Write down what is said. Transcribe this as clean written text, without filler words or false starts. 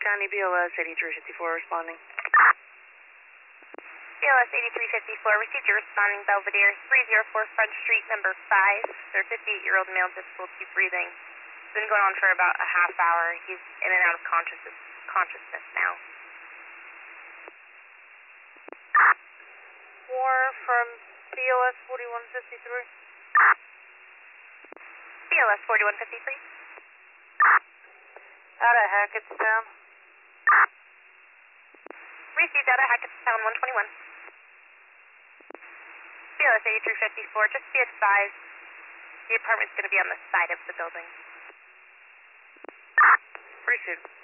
County, BLS 8354 responding. BLS 8354, received your responding Belvedere, 304 Front Street, number 5. Their 58-year-old male, difficulty breathing. It's been going on for about a half hour. He's in and out of consciousness now. More from BLS 4153. BLS 4153. Out of Hackettstown. Received out of Hackettstown 121. BLS 8354, just be advised, the apartment's going to be on the side of the building. Appreciate it.